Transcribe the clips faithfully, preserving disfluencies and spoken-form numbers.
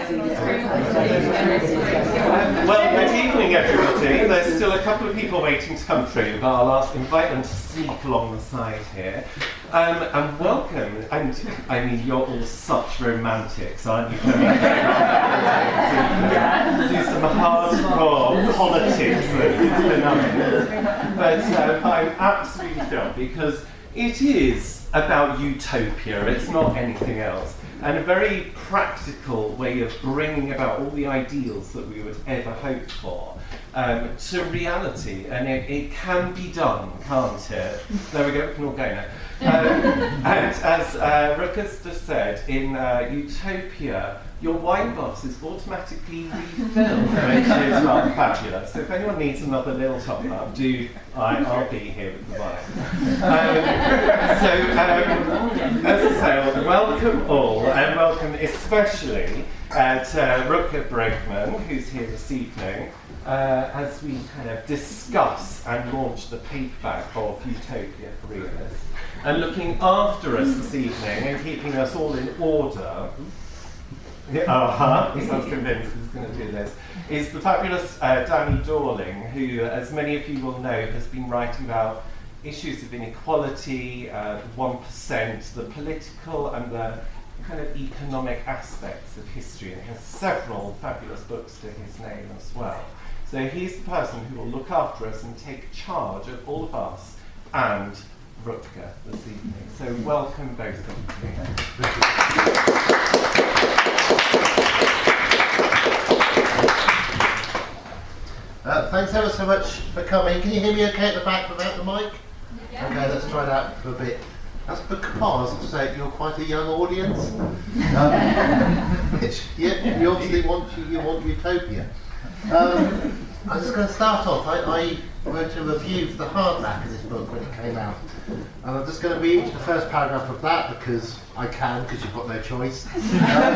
Well, good evening, everybody. There's still a couple of people waiting to come through, but I'll ask, invite them to sneak along the side here. Um, and welcome, and I mean, you're all such romantics, aren't you? Do some hardcore politics tonight. But um, I'm absolutely thrilled because it is about utopia, it's not anything else. And a very practical way of bringing about all the ideals that we would ever hope for um, to reality. And it, it can be done, can't it? There we go, we can all go now. Um, and as uh, Rutger's just said, in uh, Utopia, your wine glass is automatically refilled, which is not fabulous. So if anyone needs another little top up, do I, I'll be here with the wine. Um, so, um, as I say, welcome all, and welcome especially uh, to Rutger Bregman, who's here this evening, uh, as we kind of discuss and launch the paperback of Utopia for Realists. And looking after us this evening and keeping us all in order, uh-huh, he sounds convinced he's going to do this, is the fabulous uh, Danny Dorling, who, as many of you will know, has been writing about issues of inequality, uh, the one percent, the political and the kind of economic aspects of history, and he has several fabulous books to his name as well. So he's the person who will look after us and take charge of all of us and Rutger this evening. So welcome both of you. Uh, thanks ever so much for coming. Can you hear me okay at the back without the mic? Yeah. Okay, let's try that for a bit. That's because so you're quite a young audience. Um, which, yeah, you obviously want you, you want utopia. Um, I'm just going to start off. I, I wrote a review for the hardback of this book when it came out, and I'm just going to read the first paragraph of that because I can, because you've got no choice. Um,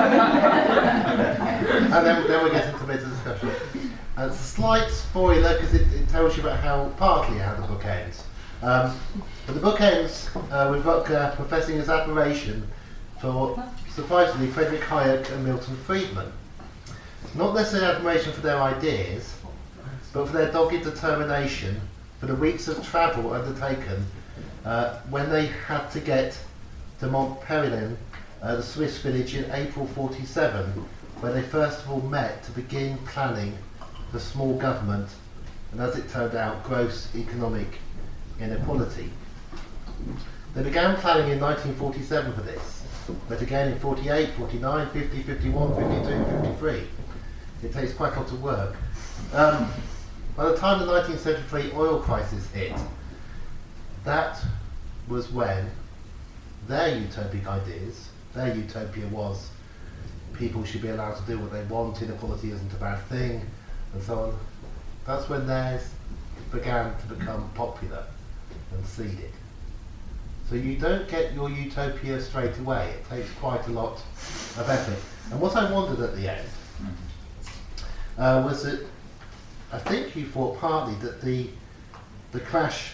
and then, then we'll get into a bit of discussion. And it's a slight spoiler because it, it tells you about how, partly how the book ends. Um, but the book ends uh, with Rutger professing his admiration for, surprisingly, Friedrich Hayek and Milton Friedman. Not necessarily admiration for their ideas, but for their dogged determination for the weeks of travel undertaken uh, when they had to get to Montpellier, uh, the Swiss village, in April forty-seven, where they first of all met to begin planning the small government and, as it turned out, gross economic inequality. They began planning in nineteen forty-seven for this, but again in forty-eight, forty-nine, fifty, fifty-one, fifty-two, fifty-three. It takes quite a lot of work. Um, by the time the nineteen seventy-three oil crisis hit, that was when their utopic ideas, their utopia was people should be allowed to do what they want, inequality isn't a bad thing, and so on. That's when theirs began to become popular and seeded. So you don't get your utopia straight away. It takes quite a lot of effort. And what I wondered at the end uh, was that I think you thought partly that the the crash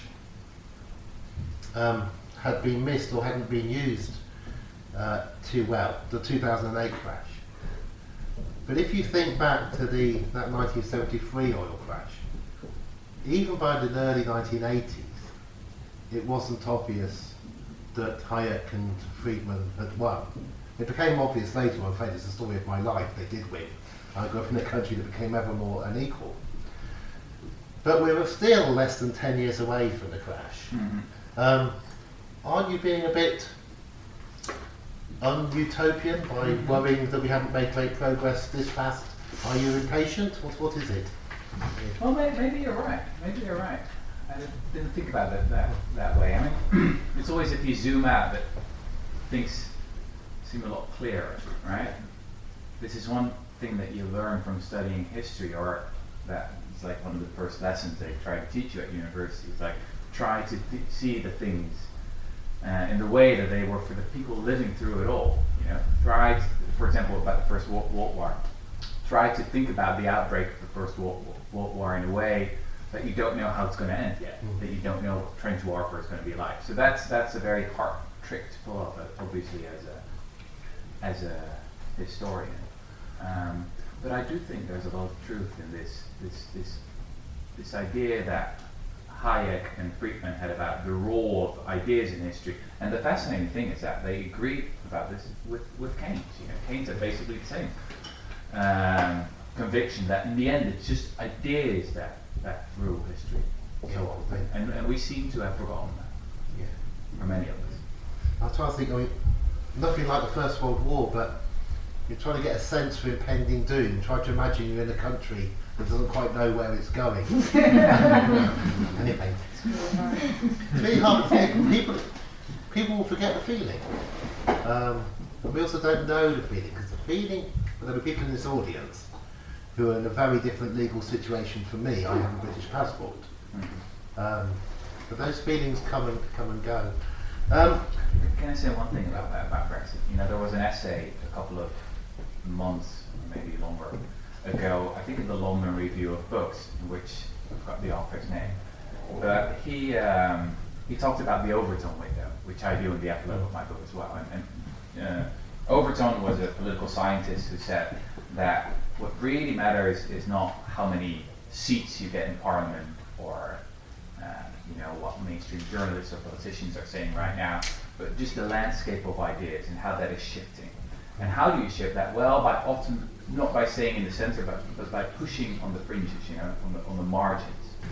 um, had been missed or hadn't been used uh, too well, the two thousand eight crash. But if you think back to the that nineteen seventy-three oil crash, even by the early nineteen eighties, it wasn't obvious that Hayek and Friedman had won. It became obvious later, I'm afraid it's the story of my life, they did win. I grew up in a country that became ever more unequal. But we were still less than ten years away from the crash. Mm-hmm. um, aren't you being a bit un-utopian by mm-hmm. worrying that we haven't made great progress this fast? Are you impatient? What, what is it? Well, maybe, maybe you're right. Maybe you're right. I didn't think about it that, that way. I mean, it's always if you zoom out that things seem a lot clearer, right? This is one thing that you learn from studying history, or that it's like one of the first lessons they try to teach you at university. It's like try to th- see the things uh, in the way that they were for the people living through it all. You know, try, to, for example, about the First World War. Try to think about the outbreak of the First World War in a way that you don't know how it's going to end yet, mm-hmm. that you don't know what trench warfare is going to be like. So that's that's a very hard trick to pull off, obviously, as a as a historian. Um, but I do think there's a lot of truth in this this this this idea that Hayek and Friedman had about the role of ideas in history. And the fascinating thing is that they agreed about this with, with Keynes. You know, Keynes had basically the same um, conviction that in the end it's just ideas that, that rule history. Yeah, So often. And, and we seem to have forgotten that, Yeah. for many of us. I was trying to think, I mean, nothing like the First World War, but you're trying to get a sense for impending doom. Try to imagine you're in a country that doesn't quite know where it's going. Anyway, it's really hard to think. People, people will forget the feeling. Um, and we also don't know the feeling, because the feeling, well, there are people in this audience who are in a very different legal situation from me. I have a British passport. Um, but those feelings come and come and go. Um, Can I say one thing about that, about Brexit? You know, there was an essay a couple of months, or maybe longer, ago, I think in the London Review of Books, in which I've got the author's name, but he um, he talked about the Overton window, which I do in the epilogue of my book as well. And, and uh, Overton was a political scientist who said that what really matters is not how many seats you get in Parliament, or uh, you know what mainstream journalists or politicians are saying right now, but just the landscape of ideas and how that is shifting. And how do you shift that? Well, by often not by staying in the center, but, but by pushing on the fringes, you know, on the on the margins.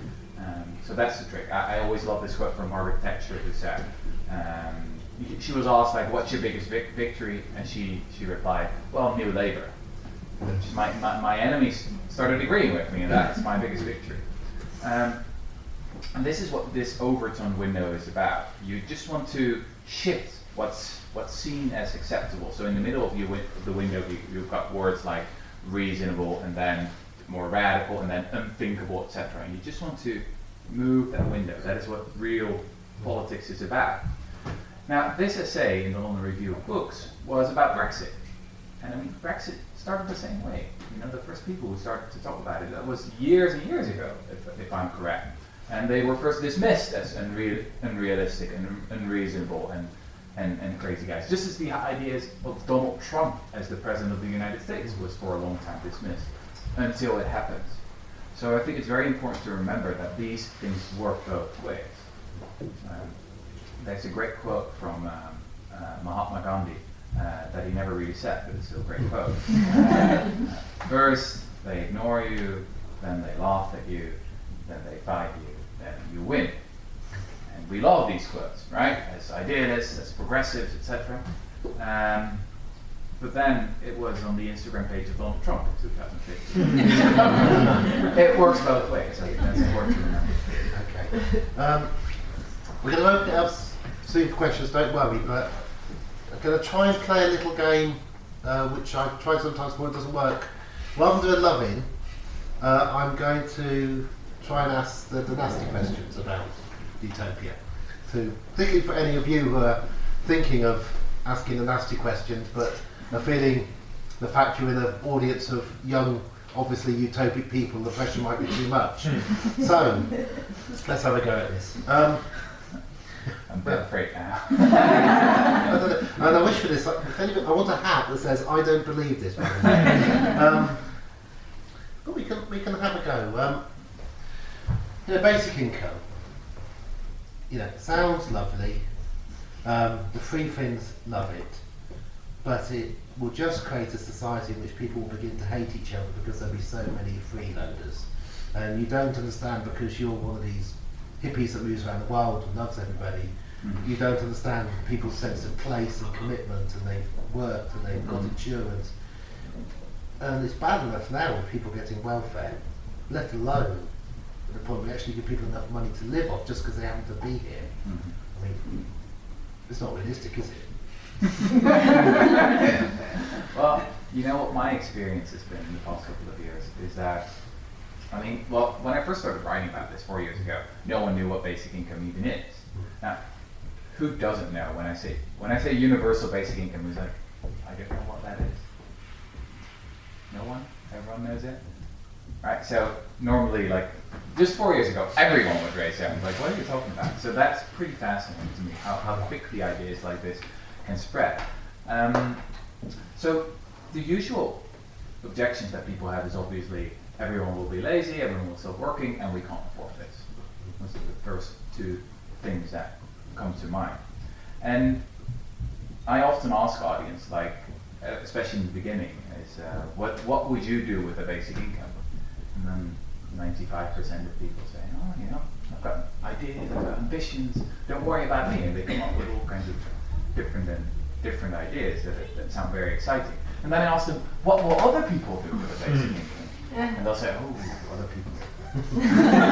Um, so that's the trick. I, I always love this quote from Margaret Thatcher, who said, um, she was asked like, "What's your biggest vic victory?" And she she replied, "Well, New Labour." My, my my enemies started agreeing with me, and that's my biggest victory. Um, and this is what this Overton window is about. You just want to shift what's what's seen as acceptable. So in the middle of, you win of the window, you, you've got words like reasonable, and then more radical, and then unthinkable, et cetera. And you just want to move that window. That is what real politics is about. Now, this essay in the London Review of Books was about Brexit. And I mean, Brexit started the same way. You know, the first people who started to talk about it, that was years and years ago, if, if I'm correct. And they were first dismissed as unreal, unrealistic and unreasonable and, and, and crazy guys. Just as the ideas of Donald Trump as the President of the United States was for a long time dismissed, until it happens. So I think it's very important to remember that these things work both ways. Um, there's a great quote from um, uh, Mahatma Gandhi uh, that he never really said, but it's still a great quote. Uh, First, they ignore you, then they laugh at you, then they fight you, then you win. And we love these quotes, right? As idealists, as progressives, et cetera. Um, but then it was on the Instagram page of Donald Trump in two thousand fifteen. It works both ways. I think that's important to remember. Okay. Um, we're going to open it up soon for questions, don't worry, but I'm going to try and play a little game, uh, which I've tried sometimes before, it doesn't work. Rather than loving, uh, I'm going to try and ask the, the nasty questions about utopia. So, particularly for any of you who are thinking of asking the nasty questions, but are feeling the fact you're in an audience of young, obviously utopic people, the pressure might be too much. So, let's have a go at this. Um, I'm a bit afraid now. and I wish for this, if anybody, I want a hat that says, "I don't believe this." um, but we can, we can have a go. Um, you know, basic income, you know, sounds lovely. Um, the free Finns love it, but it will just create a society in which people will begin to hate each other because there'll be so many freeloaders. And you don't understand, because you're one of these hippies that moves around the world and loves everybody, mm-hmm. you don't understand people's sense of place and commitment, and they've worked and they've got mm-hmm. insurance. And it's bad enough now with people getting welfare, let alone at the point where we actually give people enough money to live off just because they happen to be here. Mm-hmm. I mean, it's not realistic, is it? Well, you know what my experience has been in the past couple of years is that, I mean, well, when I first started writing about this four years ago, no one knew what basic income even is. Now, who doesn't know when I say when I say universal basic income? Who's like, I don't know what that is. No one? Everyone knows it? Right? So normally, like, just four years ago, everyone would raise their hands, like, what are you talking about? So that's pretty fascinating to me, how, how quickly ideas like this can spread. Um, so the usual objections that people have is obviously everyone will be lazy, everyone will stop working, and we can't afford this. Those are the first two things that come to mind. And I often ask audience, like, uh, especially in the beginning, is uh, what what would you do with a basic income? And then ninety-five percent of people say, oh, you know, I've got ideas, I've got ambitions, don't worry about me, and they come up with all kinds of different and different ideas that, that sound very exciting. And then I ask them, what will other people do with a basic income? And they'll say, oh, other people. you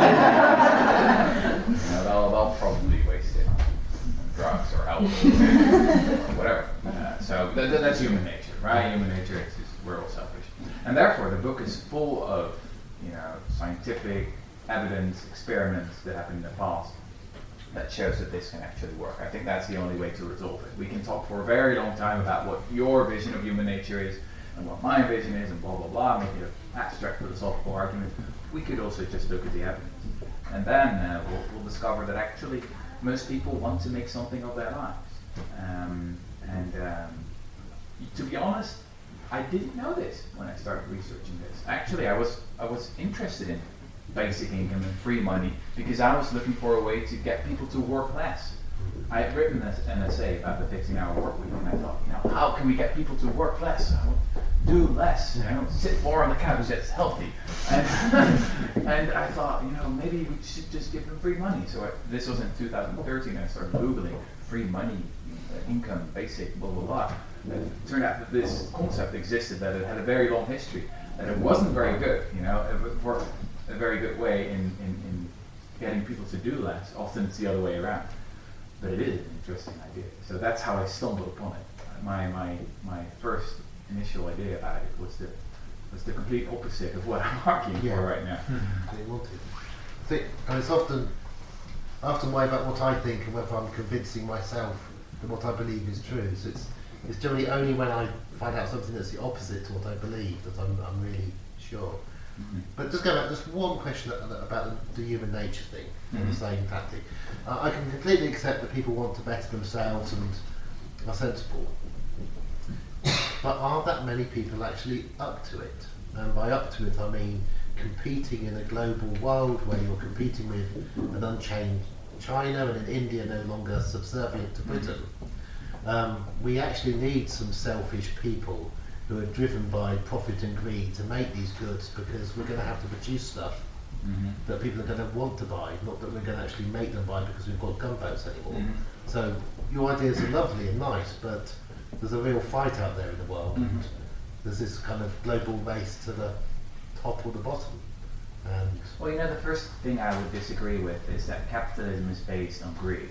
know, they'll, they'll probably waste it on drugs or alcohol or whatever. Uh, so th- th- that's human nature, right? Human nature is just, we're all selfish. And therefore, the book is full of, you know, scientific evidence, experiments that happened in the past that shows that this can actually work. I think that's the only way to resolve it. We can talk for a very long time about what your vision of human nature is and what my vision is and blah, blah, blah, make it an abstract philosophical argument. We could also just look at the evidence. And then uh, we'll, we'll discover that actually most people want to make something of their lives. Um, and um, to be honest, I didn't know this when I started researching this. Actually, I was I was interested in basic income and free money because I was looking for a way to get people to work less. I had written an essay about the fifteen hour work week, and I thought, you know, how can we get people to work less? Do less, you know, sit more on the couch, that's healthy. And, and I thought, you know, maybe we should just give them free money. So I, this was in two thousand thirteen, I started Googling free money, uh, income, basic, blah, blah, blah. And it turned out that this concept existed, that it had a very long history, that it wasn't very good, you know, it worked a very good way in, in, in getting people to do less. Often it's the other way around. But it is an interesting idea. So that's how I stumbled upon it. My my my first initial idea about it was the was the complete opposite of what I'm arguing Yeah. for right now. They wanted. I think, and it's often, I often worry about what I think and whether I'm convincing myself that what I believe is true. So it's it's generally only when I find out something that's the opposite to what I believe that I'm I'm really sure. Mm-hmm. But just go back, just one question that, that about the, the human nature thing, mm-hmm. the same tactic. Uh, I can completely accept that people want to better themselves and are sensible. But are that many people actually up to it? And by up to it, I mean competing in a global world where you're competing with an unchained China and an India no longer subservient to Britain. Um, we actually need some selfish people who are driven by profit and greed to make these goods, because we're going to have to produce stuff mm-hmm. that people are going to want to buy, not that we're going to actually make them buy because we've got gunboats anymore. Mm-hmm. So your ideas are lovely and nice, but there's a real fight out there in the world. Mm-hmm. And there's this kind of global race to the top or the bottom. And well, you know, the first thing I would disagree with is that capitalism is based on greed.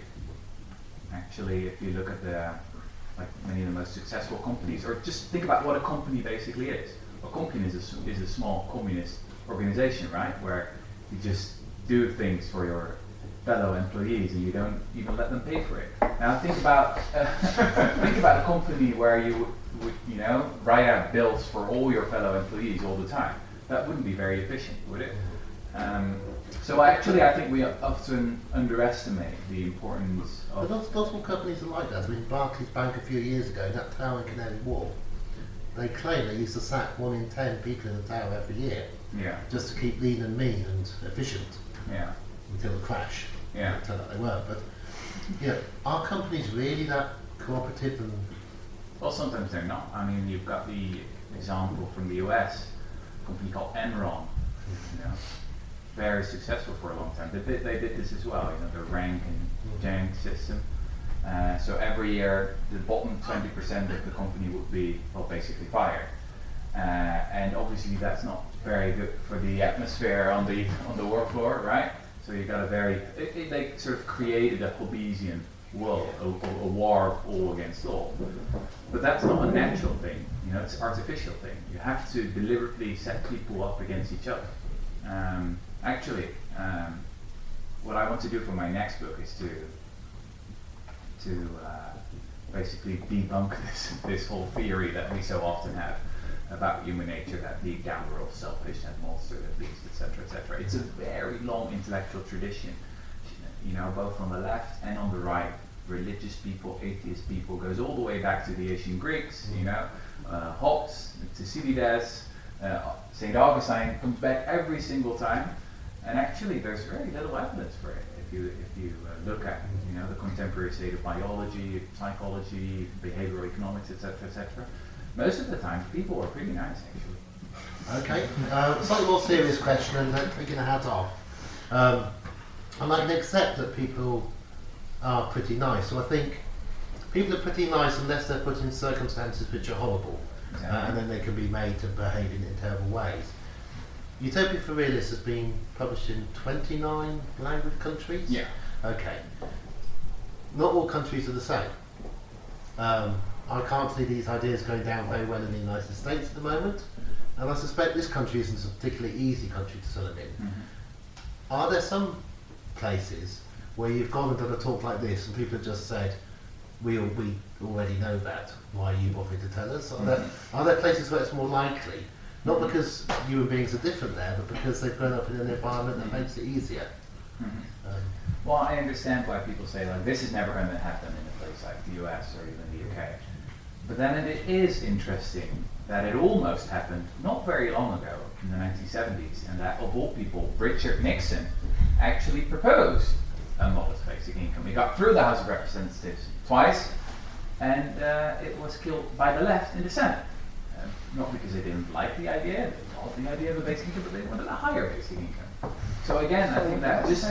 Actually, if you look at the like many of the most successful companies, or just think about what a company basically is. A company is a, is a small communist organization, right? Where you just do things for your fellow employees and you don't even let them pay for it. Now think about uh, think about a company where you would, would, you know, write out bills for all your fellow employees all the time. That wouldn't be very efficient, would it? Um, so actually, I think we often underestimate the importance of. But lots, lots more companies are like that. I mean, Barclays Bank a few years ago, that tower in Canary Wharf, they claim they used to sack one in ten people in the tower every year. Yeah. Just to keep lean and mean and efficient. Yeah. Until the crash. Yeah. It turned out they weren't. But yeah, are companies really that cooperative and? Well, sometimes they're not. I mean, you've got the example from the U S, a company called Enron. You know, very successful for a long time. They did, they did this as well. You know, the rank and jank system. Uh, so every year, the bottom twenty percent of the company would be, well, basically fired. Uh, and obviously, that's not very good for the atmosphere on the on the work floor, right? So you got a very, it, it, they sort of created a Hobbesian world, a, a war of all against all. But that's not a natural thing, you know, it's an artificial thing. You have to deliberately set people up against each other. Um, actually, um, what I want to do for my next book is to to uh, basically debunk this this whole theory that we so often have about human nature, that deep down we're all selfish and monsters at least, et cetera, et cetera. It's a very long intellectual tradition, you know, both on the left and on the right. Religious people, atheist people, goes all the way back to the ancient Greeks, you know, uh, Hobbes, Thucydides, Uh, Saint Augustine comes back every single time, and actually there's very little evidence for it. If you if you uh, look at you know the contemporary state of biology, psychology, behavioral economics, et cetera, et cetera, most of the time people are pretty nice actually. Okay, uh, slightly more serious question, and then taking a hat off. Um, and I can accept that people are pretty nice. So I think people are pretty nice unless they're put in circumstances which are horrible, Exactly. uh, and then they can be made to behave in, in terrible ways. Utopia for Realists has been published in twenty-nine language countries? Yeah. Okay. Not all countries are the same. Um, I can't see these ideas going down very well in the United States at the moment, and I suspect this country isn't a particularly easy country to sell them in. Mm-hmm. Are there some places where you've gone and done a talk like this and people have just said, we, al- we already know that, why are you bothering to tell us? Are there, are there places where it's more likely? Not because human beings are different there, but because they've grown up in an environment that makes it easier. Mm-hmm. Um, Well, I understand why people say like this is never going to happen in a place like the U S or even the U K. But then it is interesting that it almost happened not very long ago in the nineteen seventies, and that of all people, Richard Nixon actually proposed a modest basic income. He got through the House of Representatives twice, and uh, it was killed by the left in the Senate. Uh, not because they didn't like the idea, they loved the idea of a basic income, but they wanted a higher basic income. So again, I think that just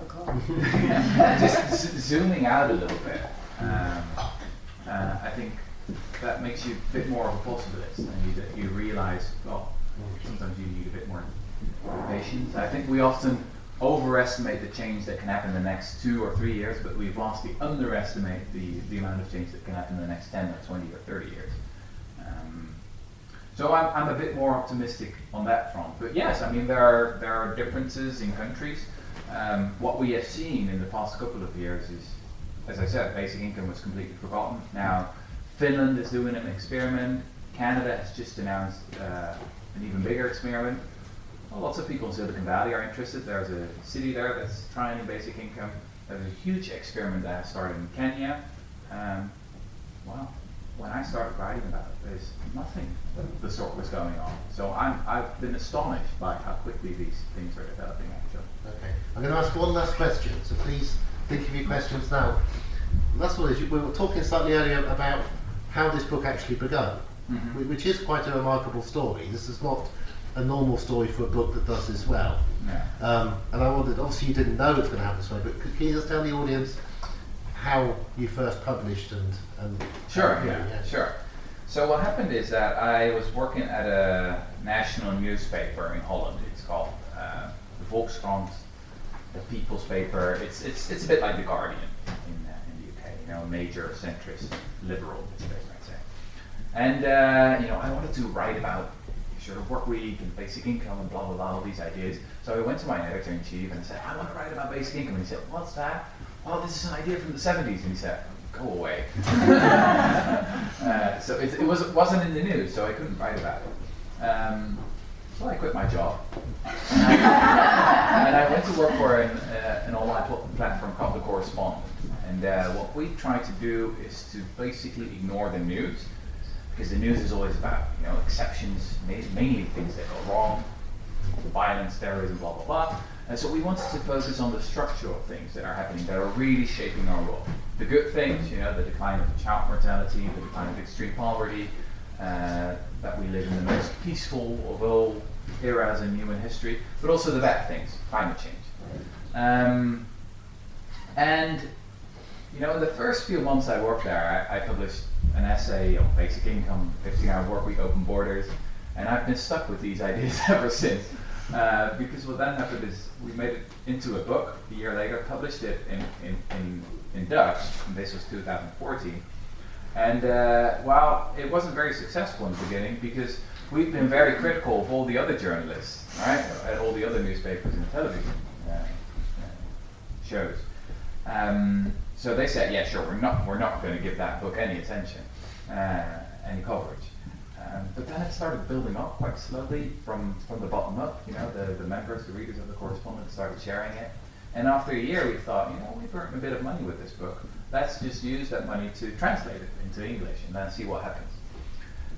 just z- zooming out a little bit, um, uh, I think that makes you a bit more of a possibilist, and you, that you realize, well, sometimes you need a bit more patience. I think we often overestimate the change that can happen in the next two or three years, but we vastly underestimate the, the amount of change that can happen in the next ten or twenty or thirty years. Um, So I'm, I'm a bit more optimistic on that front. But yes, I mean, there are, there are differences in countries. Um, what we have seen in the past couple of years is, as I said, basic income was completely forgotten. Now, Finland is doing an experiment. Canada has just announced uh, an even bigger experiment. Well, lots of people in Silicon Valley are interested. There's a city there that's trying basic income. There's a huge experiment that has started in Kenya. Um, wow. When I started writing about it, there's nothing of the sort was going on. So I'm, I've been astonished by how quickly these things are developing, actually. Okay, I'm going to ask one last question, so please think of your questions now. And that's what it is. We were talking slightly earlier about how this book actually began, Mhm. whi- which is quite a remarkable story. This is not a normal story for a book that does this well. Yeah. Um, and I wondered, obviously you didn't know it was going to happen this way, but could, can you just tell the audience how you first published and... and Sure, and- yeah, sure. So what happened is that I was working at a national newspaper in Holland. It's called uh, the Volkskrant, the People's Paper. It's it's it's a bit like the Guardian in uh, in the U K, you know, a major centrist liberal newspaper, I'd say. And uh, you know, I wanted to write about sort of work week and basic income and blah blah blah, all these ideas. So I went to my editor in chief and I said, I want to write about basic income. And he said, what's that? Oh, this is an idea from the seventies. And he said, go away. uh, so it, it was, wasn't in the news, so I couldn't write about it. Um, so I quit my job. And I, and I went to work for an, uh, an online pl- platform called The Correspondent. And uh, what we try to do is to basically ignore the news, because the news is always about, you know, exceptions, ma- mainly things that go wrong, violence, terrorism, blah, blah, blah. And so we wanted to focus on the structural things that are happening, that are really shaping our world. The good things, you know, the decline of child mortality, the decline of extreme poverty, uh, that we live in the most peaceful of all eras in human history, but also the bad things, climate change. Um, and, you know, in the first few months I worked there, I, I published an essay on basic income, fifteen hour work week, open borders, and I've been stuck with these ideas ever since. Uh, because what then happened is we made it into a book a year later, published it in, in, in, in Dutch, and this was two thousand fourteen. And uh, while it wasn't very successful in the beginning, because we've been very critical of all the other journalists, right, at all the other newspapers and television uh, uh, shows. Um, so they said, yeah, sure, we're not, we're not going to give that book any attention, uh, any coverage. Um, but then it started building up quite slowly from, from the bottom up. You know, the, the members, the readers of The Correspondent started sharing it. And after a year, we thought, you know, we've earned a bit of money with this book. Let's just use that money to translate it into English and then see what happens.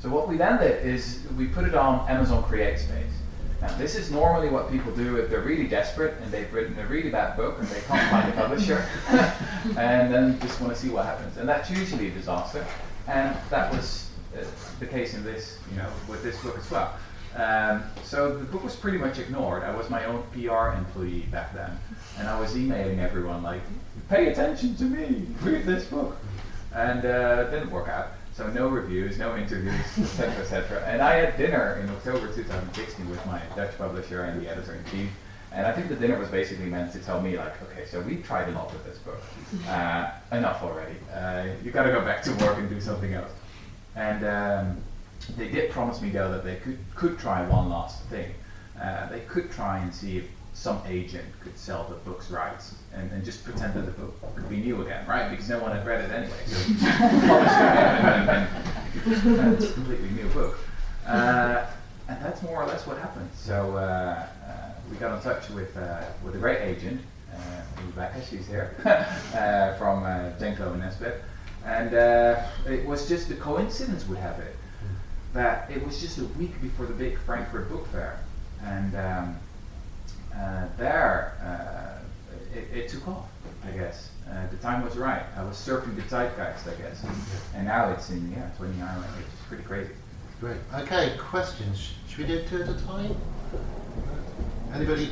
So what we then did is we put it on Amazon CreateSpace. Now this is normally what people do if they're really desperate and they've written a really bad book and they can't find a publisher and then just want to see what happens. And that's usually a disaster. And that was uh, the case in this, you know, with this book as well. Um, so the book was pretty much ignored. I was my own P R employee back then. And I was emailing everyone like, pay attention to me, read this book. And uh, it didn't work out. So no reviews, no interviews, et cetera, et cetera. And I had dinner in October two thousand sixteen with my Dutch publisher and the editor-in-chief. And I think the dinner was basically meant to tell me, like, okay, so we tried a lot with this book. Uh, enough already. Uh, you got to go back to work and do something else. And um, they did promise me, though, that they could, could try one last thing. Uh, they could try and see if some agent could sell the book's rights and, and just pretend that the book could be new again, right? Because no one had read it anyway. So publish it again and, and, and it's a completely new book. Uh, and that's more or less what happened. So uh, uh, we got in touch with uh, with a great agent, uh, Rebecca, she's here, uh, from uh, Denko and Nesbitt. And uh, it was just a coincidence, would have it, that it was just a week before the big Frankfurt Book Fair. And um, Uh, there, uh, it, it took off, I guess. Uh, the time was right. I was surfing the zeitgeist, I guess. And now it's in, yeah, twenty-nine, which is pretty crazy. Great. Okay, questions. Should we do two at a time? Anybody?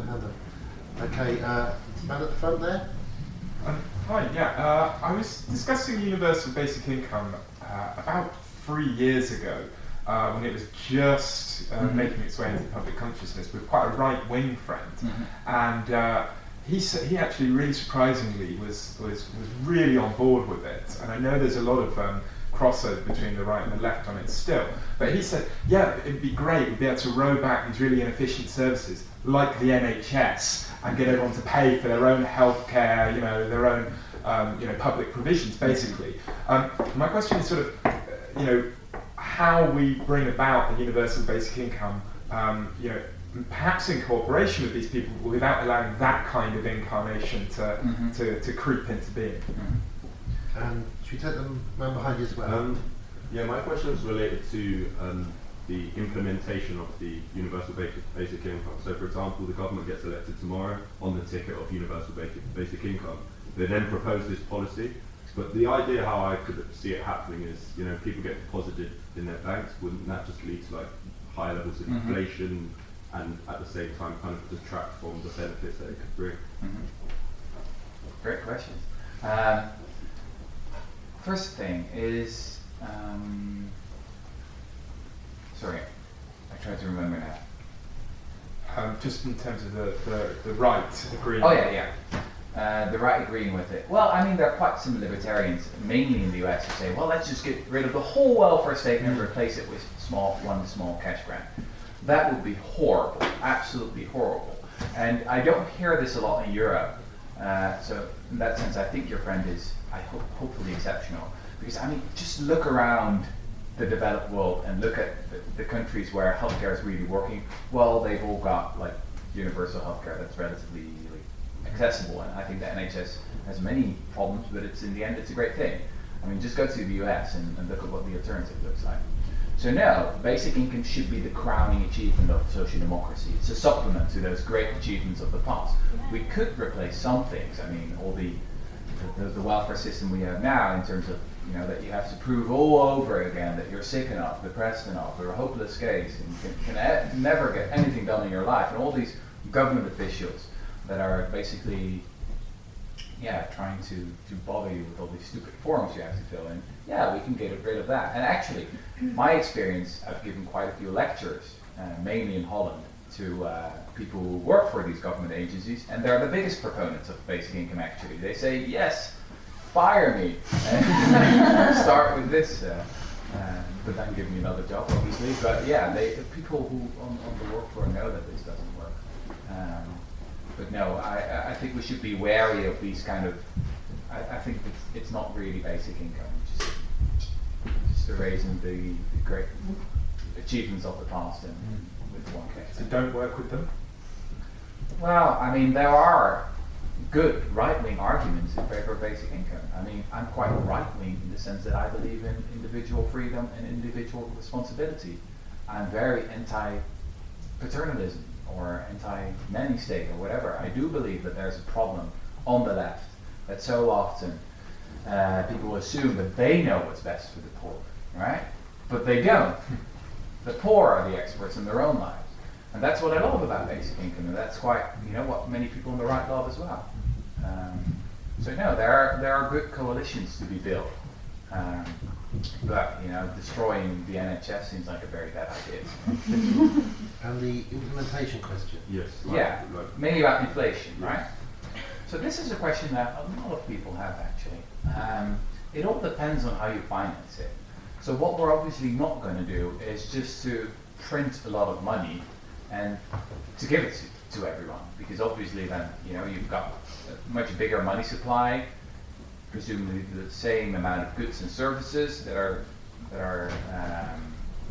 Okay, uh, man at the front there. Um, hi, yeah. Uh, I was discussing universal basic income uh, about three years ago. Uh, when it was just uh, mm-hmm. making its way into public consciousness with quite a right-wing friend, mm-hmm. and uh, he sa- he actually really surprisingly was, was was really on board with it. And I know there's a lot of um, crossover between the right and the left on it still. But he said, yeah, it'd be great, we'd be able to roll back these really inefficient services like the N H S and get everyone to pay for their own healthcare, you know, their own um, you know public provisions, basically. Um, my question is sort of, uh, you know. how we bring about the universal basic income, um, you know, perhaps in cooperation with these people, without allowing that kind of incarnation to mm-hmm. to, to creep into being. Mm-hmm. And should we take the man behind you as well? Um, yeah, my question is related to um, the implementation of the universal basic, basic income. So, for example, the government gets elected tomorrow on the ticket of universal basic, basic income. They then propose this policy. But the idea how I could see it happening is, you know, people get deposited in their banks, wouldn't that just lead to like higher levels of mm-hmm. inflation and at the same time kind of detract from the benefits that it could bring? Mm-hmm. Great questions. Um, first thing is, um, sorry, I tried to remember now. Um, just in terms of the, the, the right agreeing. Oh yeah, yeah. Uh, the right agreeing with it. Well, I mean, there are quite some libertarians, mainly in the U S, who say, well, let's just get rid of the whole welfare state and replace it with small, one small cash grant. That would be horrible, absolutely horrible. And I don't hear this a lot in Europe. Uh, so in that sense, I think your friend is, I hope, hopefully exceptional. Because, I mean, just look around the developed world and look at the, the countries where healthcare is really working. Well, they've all got, like, universal healthcare that's relatively accessible, and I think the N H S has many problems, but it's in the end it's a great thing. I mean, just go to the U S and, and look at what the alternative looks like. So no, basic income should be the crowning achievement of social democracy. It's a supplement to those great achievements of the past. We could replace some things. I mean, all the the, the welfare system we have now, in terms of, you know, that you have to prove all over again that you're sick enough, depressed enough, or a hopeless case, and you can, can e- never get anything done in your life, and all these government officials that are basically, yeah, trying to, to bother you with all these stupid forms you have to fill in. Yeah, we can get rid of that. And actually, my experience, I've given quite a few lectures, uh, mainly in Holland, to uh, people who work for these government agencies, and they're the biggest proponents of basic income, actually. They say, yes, fire me, and start with this, uh, uh, but then give me another job, obviously. But yeah, they, the people who on, on the work floor know that this doesn't work. Um, But no, I, I think we should be wary of these kind of, I, I think it's, it's not really basic income, just, just erasing the, the great achievements of the past and with one case. So don't work with them? Well, I mean, there are good right-wing arguments in favor of basic income. I mean, I'm quite right-wing in the sense that I believe in individual freedom and individual responsibility. I'm very anti-paternalism or anti-nanny state or whatever. I do believe that there's a problem on the left that so often uh, people assume that they know what's best for the poor, right? But they don't. The poor are the experts in their own lives. And that's what I love about basic income, and that's quite, you know, what many people on the right love as well. Um, so no, there are there are good coalitions to be built, um, but you know, destroying the N H S seems like a very bad idea. And the implementation question. Yes. Like, Yeah, like, mainly about inflation, right? So this is a question that a lot of people have actually. Um, it all depends on how you finance it. So what we're obviously not going to do is just to print a lot of money and to give it to, to everyone, because obviously then, you know, you've got a much bigger money supply, presumably the same amount of goods and services that are that are um,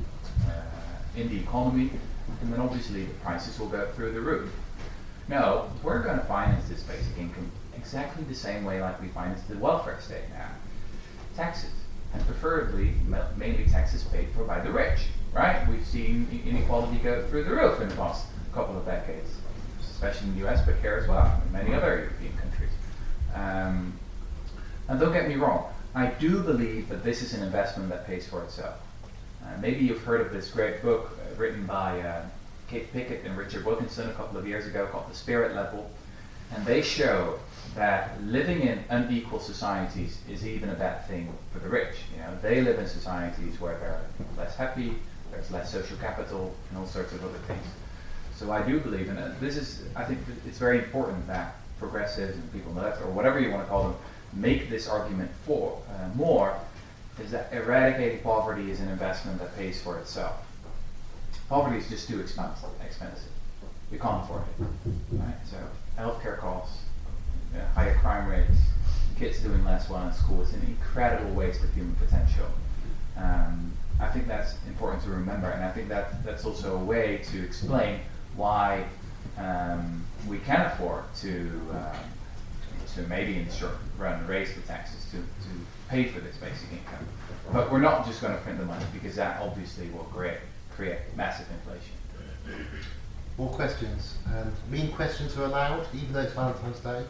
uh, in the economy, and then obviously the prices will go through the roof. No, we're going to finance this basic income exactly the same way like we finance the welfare state now. Taxes, and preferably ma- mainly taxes paid for by the rich. Right? We've seen inequality go through the roof in the past couple of decades, especially in the U S, but here as well, in many other European countries. Um, and don't get me wrong, I do believe that this is an investment that pays for itself. Uh, maybe you've heard of this great book uh, written by uh, Kate Pickett and Richard Wilkinson a couple of years ago called The Spirit Level, and they show that living in unequal societies is even a bad thing for the rich. You know, they live in societies where they're less happy, there's less social capital, and all sorts of other things. So I do believe in it. This is, I think it's very important that progressives and people on the left, or whatever you want to call them, make this argument for uh, more, is that eradicating poverty is an investment that pays for itself. Poverty is just too expensive. expensive. We can't afford it. Right? So healthcare costs, uh, higher crime rates, kids doing less well in school, it's an incredible waste of human potential. Um, I think that's important to remember, and I think that that's also a way to explain why um, we can afford to um, to maybe in the short run raise the taxes to, to pay for this basic income. But we're not just going to print the money, because that obviously will create create massive inflation. More questions, and mean questions are allowed, even though it's Valentine's Day.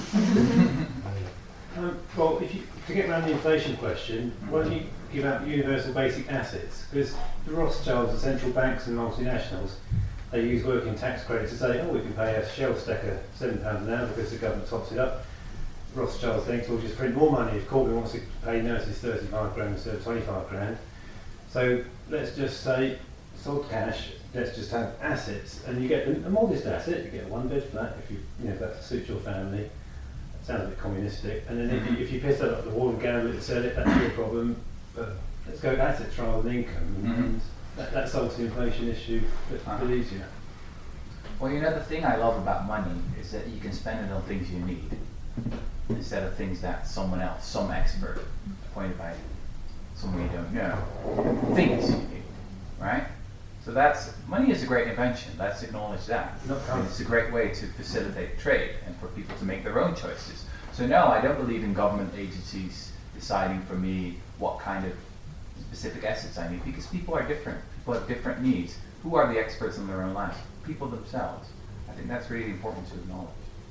Um, well, if you, to get around the inflation question, why don't you give out universal basic assets? Because the Rothschilds, the central banks and multinationals, they use working tax credits to say, oh, we can pay a Shell stacker seven pounds an hour because the government tops it up. Rothschild thinks we'll just print more money if Corbyn wants to pay nurses thirty-five grand instead of twenty-five grand. So let's just say, sold cash, let's just have assets, and you get a modest asset, you get a one bed flat if you, you know, if that suits your family. Sounds a bit communistic. And then if you, if you piss that up the wall and gamble it and sell it, that's your problem. But let's go with assets rather than income. Mm-hmm. And that, that solves the inflation issue a bit easier. Well, you know, the thing I love about money is that you can spend it on things you need instead of things that someone else, some expert, appointed by someone you don't know, thinks you need, right? So that's, money is a great invention, let's acknowledge that. And it's a great way to facilitate trade and for people to make their own choices. So no, I don't believe in government agencies deciding for me what kind of specific assets I need, because people are different. People have different needs. Who are the experts in their own lives? People themselves. I think that's really important to acknowledge.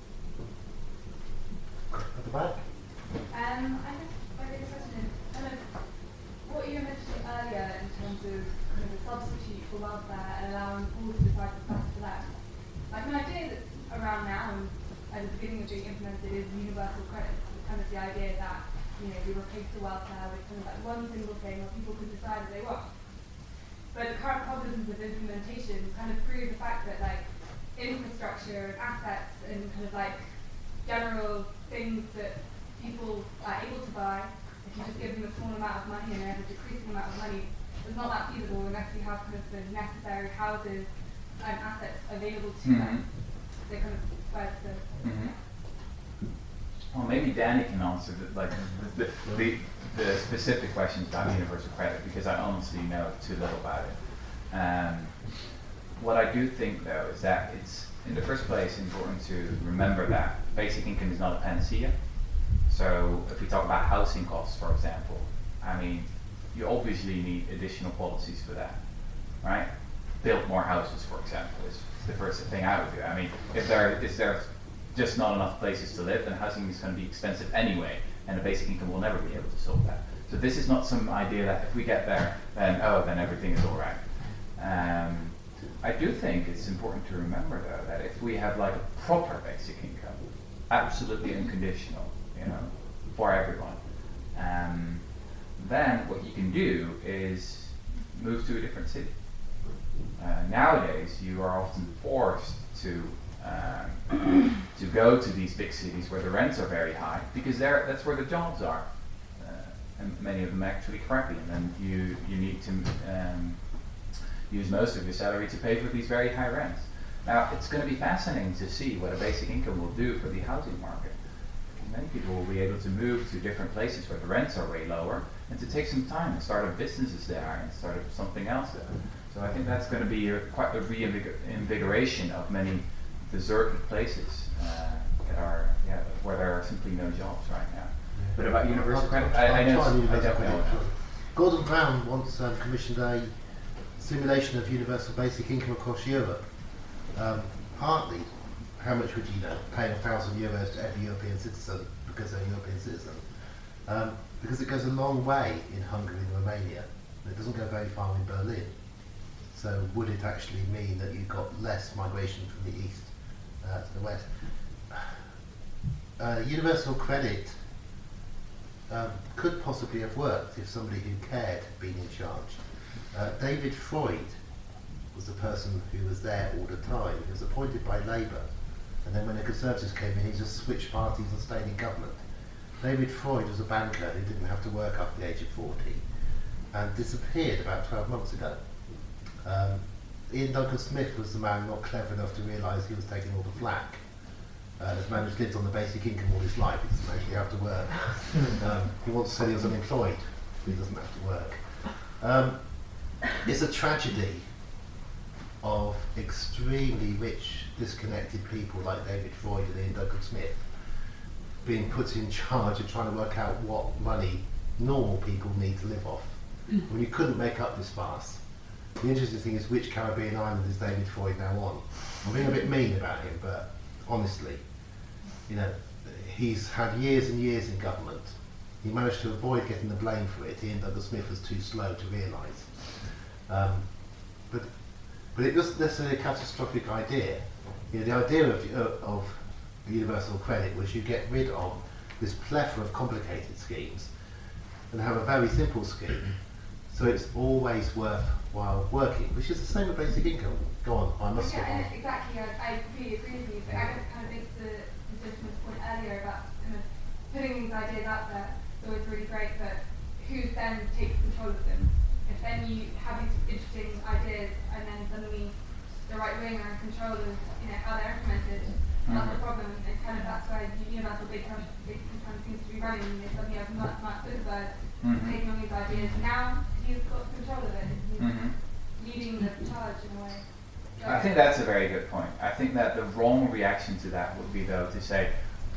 At the back. Um, I guess my biggest question is kind of what you were mentioning earlier in terms of kind of a substitute for welfare and allowing all to decide what's best for them. Like an idea that's around now and at the beginning of being implemented is universal credit. It's kind of the idea that, you know, we replace the welfare with kind of like one single thing where people could decide as they want. But the current problems of implementation kind of prove the fact that like infrastructure and assets and kind of like general things that people are able to buy, if you just give them a small amount of money and they have a decreasing amount of money, it's not that feasible unless you have kind of the necessary houses and assets available to Mm-hmm. them. They kind of where's the Mm-hmm. Well, maybe Danny can answer the, like the, the, the, the specific questions about universal credit, because I honestly know too little about it. Um, what I do think though is that it's, in the first place, important to remember that basic income is not a panacea. So if we talk about housing costs, for example, I mean, you obviously need additional policies for that, right? Build more houses, for example, is the first thing I would do. I mean, if there is there just not enough places to live, then housing is going to be expensive anyway, and the basic income will never be able to solve that. So this is not some idea that if we get there, then oh, then everything is all right. Um, I do think it's important to remember though that if we have like a proper basic income, absolutely unconditional, you know, for everyone, um, then what you can do is move to a different city. Uh, nowadays, you are often forced to um, to go to these big cities where the rents are very high because there that's where the jobs are, uh, and many of them are actually crappy. And then you you need to um, use most of your salary to pay for these very high rents. Now, it's going to be fascinating to see what a basic income will do for the housing market. Many people will be able to move to different places where the rents are way lower and to take some time and start up businesses there and start up something else there. So I think that's going to be a, quite a reinvigoration of many deserted places uh, that are, yeah, where there are simply no jobs right now. Yeah. But about universal credit, I, I know, I definitely know. Gordon Brown once um, commissioned a simulation of universal basic income across Europe. Um, partly, how much would you know, paying a thousand euros to every European citizen because they're a European citizen? Um, because it goes a long way in Hungary and Romania. It doesn't go very far in Berlin. So would it actually mean that you got less migration from the east uh, to the west? Uh, universal credit um, could possibly have worked if somebody who cared had been in charge. Uh, David Freud was the person who was there all the time. He was appointed by Labour, and then when the Conservatives came in, he just switched parties and stayed in government. David Freud was a banker who didn't have to work after the age of forty and disappeared about twelve months ago. Um, Ian Duncan Smith was the man not clever enough to realise he was taking all the flack. Uh, this man who's lived on the basic income all his life, he doesn't actually have to work. um, he wants to say he was unemployed, but he doesn't have to work. Um, it's a tragedy of extremely rich, disconnected people like David Freud and Ian Duncan Smith being put in charge of trying to work out what money normal people need to live off. When you couldn't make up this farce. The interesting thing is, which Caribbean island is David Freud now on? I'm being a bit mean about him, but honestly, you know, he's had years and years in government. He managed to avoid getting the blame for it. Ian Douglas Smith was too slow to realise. Um, but but it wasn't necessarily a catastrophic idea. You know, the idea of, uh, of universal credit was you get rid of this plethora of complicated schemes and have a very simple scheme, so it's always worthwhile working, which is the same with basic income. Go on, I must yeah, stop on. and exactly, I, I completely agree with you, but I guess kind of makes the, the gentleman's point earlier about kind of putting these ideas out there is always really great, but who then takes control of them? If then you have these interesting ideas and then suddenly the right wing are in control of, you know, how they're implemented, mm-hmm. that's the problem, and kind of that's why the universal big kind of seems to be running, and you suddenly have Mark Zuckerberg mm-hmm. taking on these ideas. Now he's got control of it, he's mm-hmm. leading the charge in a way. So I think that's a very good point. I think that the wrong reaction to that would be though to say,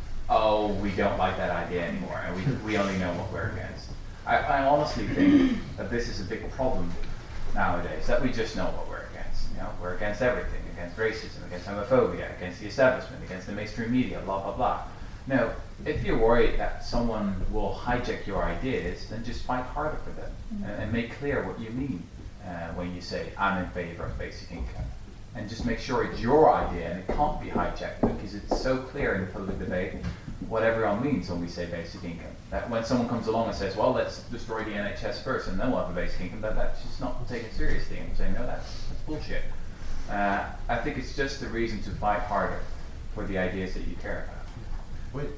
oh, we don't like that idea anymore, and we, we only know what we're against. I, I honestly think that this is a big problem nowadays, that we just know what we're against. You know, we're against everything, against racism, against homophobia, against the establishment, against the mainstream media, blah, blah, blah. No, if you're worried that someone will hijack your ideas, then just fight harder for them and, and make clear what you mean uh, when you say, I'm in favor of basic income. And just make sure it's your idea and it can't be hijacked, because it's so clear in the public debate what everyone means when we say basic income. That when someone comes along and says, well, let's destroy the N H S first and then we'll have a basic income, that, that's just not taken seriously. And we're saying, no, that's, that's bullshit. Uh, I think it's just a reason to fight harder for the ideas that you care about. Wait,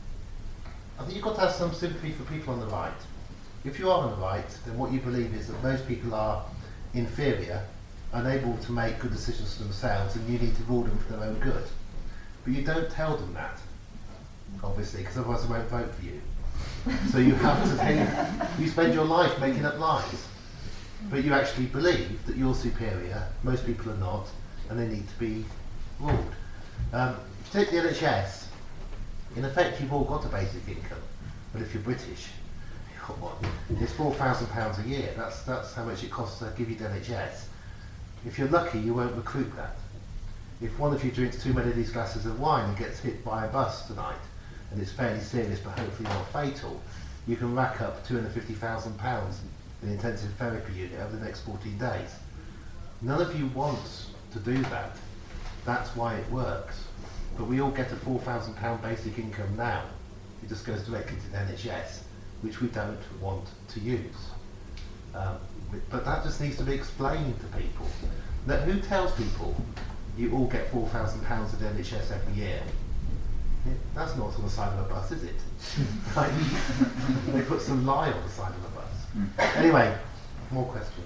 I think you've got to have some sympathy for people on the right. If you are on the right, then what you believe is that most people are inferior, unable to make good decisions for themselves, and you need to rule them for their own good. But you don't tell them that, obviously, because otherwise they won't vote for you. So you have to then, you spend your life making up lies. but you actually believe that you're superior, most people are not, and they need to be ruled. Um, if you take the N H S, in effect you've all got a basic income, but if you're British, you've got what? It's four thousand pounds a year, that's, that's how much it costs to give you the N H S. If you're lucky, you won't recruit that. If one of you drinks too many of these glasses of wine and gets hit by a bus tonight, and it's fairly serious but hopefully not fatal, you can rack up two hundred fifty thousand pounds in the intensive therapy unit over the next fourteen days. None of you wants to do that. That's why it works. But we all get a four thousand pound basic income now. It just goes directly to the N H S, which we don't want to use. Um, but that just needs to be explained to people. That who tells people you all get four thousand pounds at the N H S every year? Yeah, that's not on the side of a bus, is it? Like, they put some lie on the side of the bus. Mm. Anyway, more questions.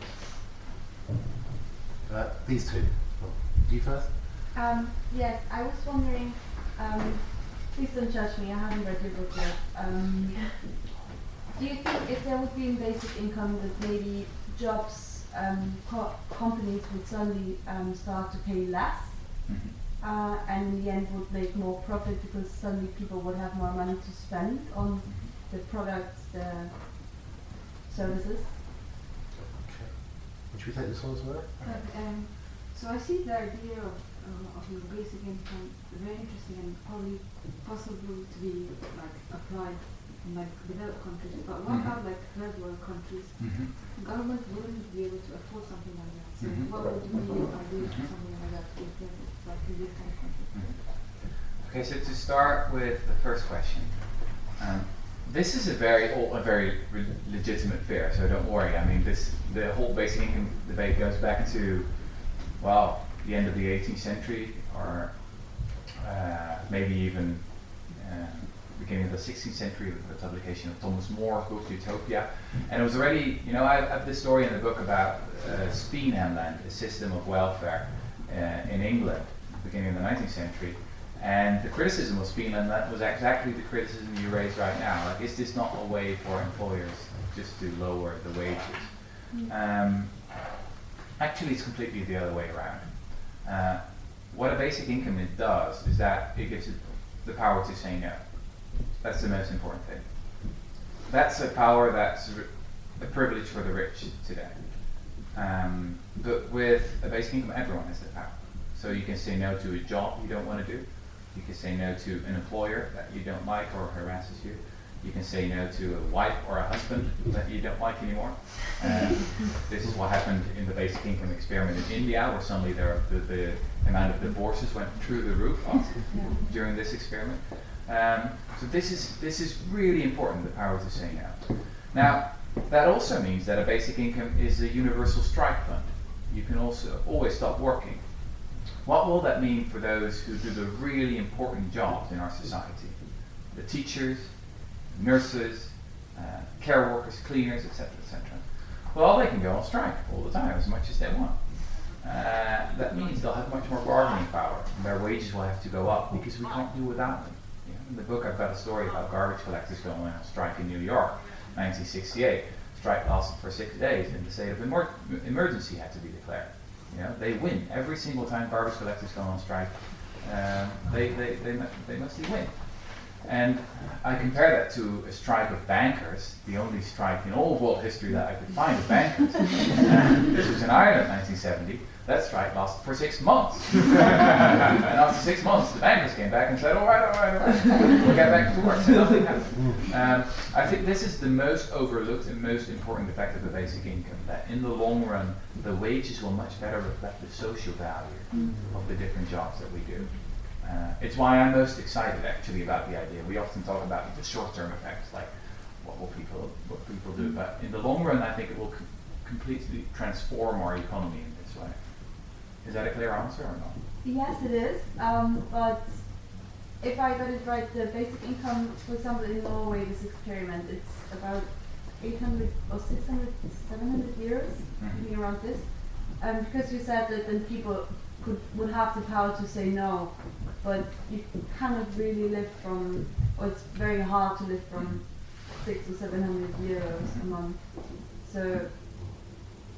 Uh, these two. Oh, you first? Um, yes, I was wondering, um, please don't judge me, I haven't read your book yet. Um, do you think if there would be a basic income that maybe jobs, um, co companies would suddenly um, start to pay less? Mm-hmm. Uh, and in the end would make more profit because suddenly people would have more money to spend on the products, the services? Okay. Would you take this one as well? But, um, so I see the idea of, uh, of your basic income very interesting and probably possible to be like applied in like developed countries. But what Mm-hmm. about like third world countries? Mm-hmm. Government wouldn't be able to afford something like that. So Mm-hmm. what would be your idea for something like that if there was, like in this kind of country? Okay, so to start with the first question, um, this is a very old, a very re legitimate fear. So don't worry. I mean, this the whole basic income debate goes back to, well, the end of the eighteenth century, or uh, maybe even uh, beginning of the sixteenth century with the publication of Thomas More's book Utopia. And it was already, you know, I have this story in the book about uh, Speenhamland, a system of welfare uh, in England, beginning of the nineteenth century. And the criticism of Speenhamland was exactly the criticism you raise right now. Like, is this not a way for employers just to lower the wages? Mm. Um, actually, it's completely the other way around. Uh, what a basic income it does is that it gives it the power to say no. That's the most important thing. That's a power that's a privilege for the rich today. Um, but with a basic income, everyone has that power. So you can say no to a job you don't want to do. You can say no to an employer that you don't like or harasses you. You can say no to a wife or a husband that you don't like anymore. Um, this is what happened in the basic income experiment in India, where suddenly there, the, the amount of divorces went through the roof during this experiment. Um, so this is, this is really important, the power to say no. Now, that also means that a basic income is a universal strike fund. You can also always stop working. What will that mean for those who do the really important jobs in our society? The teachers, nurses, uh, care workers, cleaners, et cetera, et cetera. Well, they can go on strike all the time, as much as they want. Uh, that means they'll have much more bargaining power, and their wages will have to go up because we can't do without them. You know, in the book, I've got a story about garbage collectors going on strike in New York, nineteen sixty-eight. Strike lasted for six days, and the state of emer emergency had to be declared. You know, they win every single time garbage collectors go on strike. Um, they, they, they, they mostly win. And I compare that to a strike of bankers, the only strike in all of world history that I could find of bankers. And this was in Ireland in nineteen seventy. That strike lasted for six months. And after six months, the bankers came back and said, all right, all right, all right, we'll get back to work. So nothing happened. Um, I think this is the most overlooked and most important effect of the basic income, that in the long run, the wages will much better reflect the social value of the different jobs that we do. Uh, it's why I'm most excited actually about the idea. We often talk about the short-term effects, like what will people what people do, but in the long run, I think it will com completely transform our economy in this way. Is that a clear answer or not? Yes, it is. Um, but if I got it right, the basic income, for example, in Norway, this experiment, it's about eight hundred or six hundred, seven hundred euros, mm-hmm. something around this. Um, because you said that then people could would have the power to say no, but you cannot really live from, or it's very hard to live from six or seven hundred euros a month. So